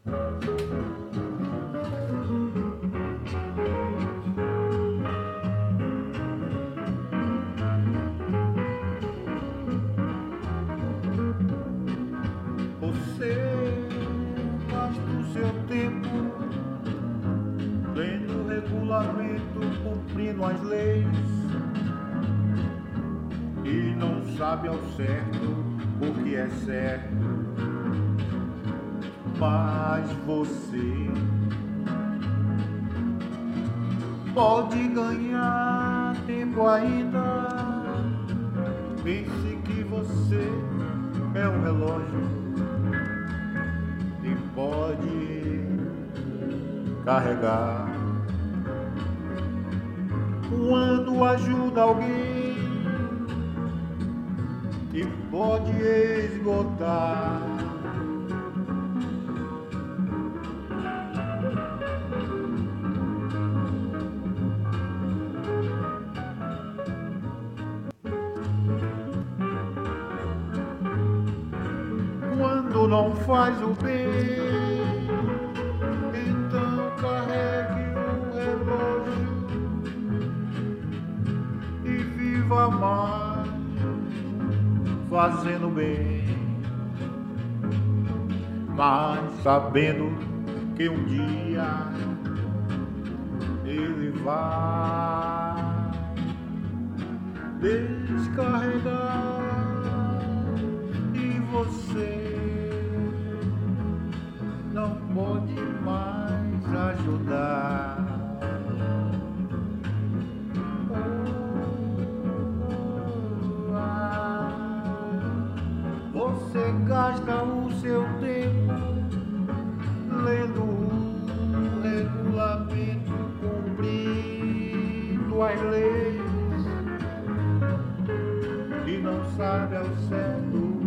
Você gasta o seu tempo lendo o regulamento, cumprindo as leis, e não sabe ao certo o que é certo. Mas você pode ganhar tempo ainda. Pense que você é um relógio e pode carregar. Quando ajuda alguém e pode esgotar. Quando não faz o bem, então carregue o relógio e viva mais fazendo bem, mas sabendo que um dia ele vai descarregar e você não pode mais ajudar. Você gasta o seu tempo lendo o regulamento, cumprindo as leis, e não sabe ao certo